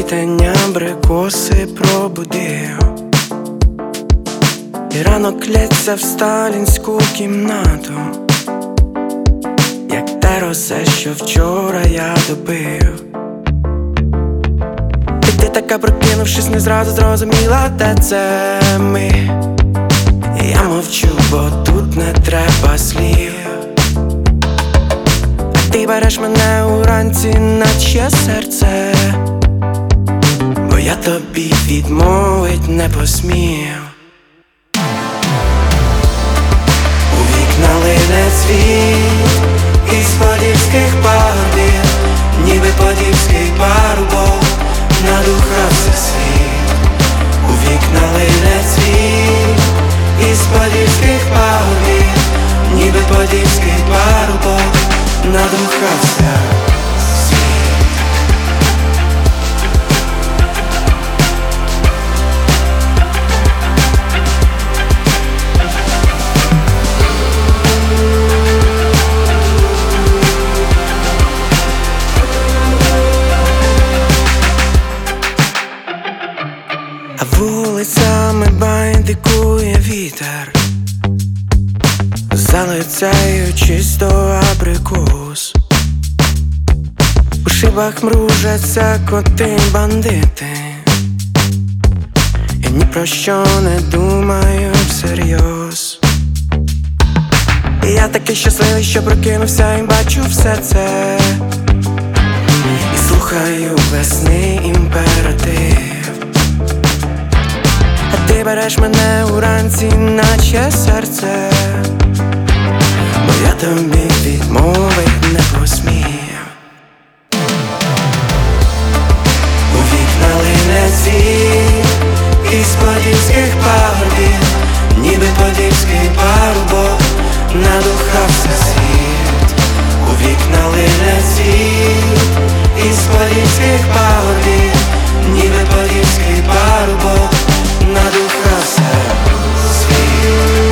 квітень абрикоси пробудив, і ранок лється в сталінську кімнату, як те росе, що вчора я добив. І ти така, прокинувшись, не зразу зрозуміла, де це ми. І я мовчу, бо тут не треба слів. А ти береш мене уранці, наче серце, бо я тобі відмовить не посмів. У вікна лине цвіт із подільських пагорбів, ніби подільський парубок надухався світ. У вікна лине цвіт із подільських пагорбів, ніби подільський парубок надухався світ. А вулицями байдикує вітер, залицяючись до абрикос. У шибах мружаться коти-бандити, я ні про що не думаю всерйоз. І я такий щасливий, що прокинувся і бачу все це, і слухаю весни імператив. А ти береш мене уранці, наче серце, бо я тобі відмовить не посмів. У вікна лине цвіт із подільських пагорбів, ніби подільський парубок надухався світ. У вікна лине цвіт із подільських пагорбів, ніби подільський парубок надухався світ.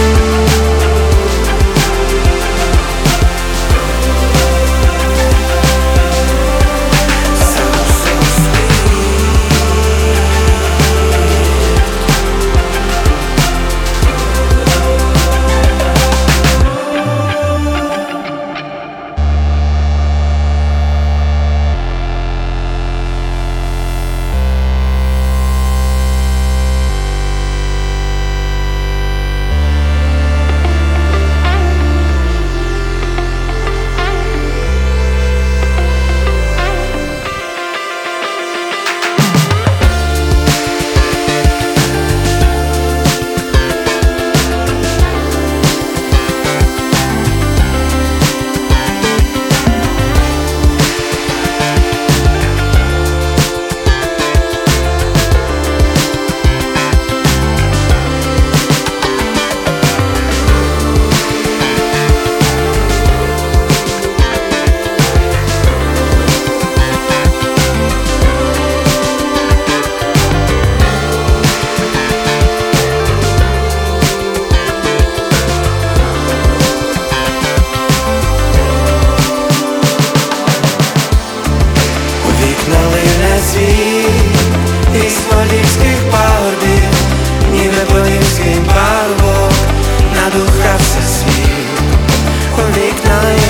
Із подільських пагорбів, ніби подільський парубок надухався світ. У вікна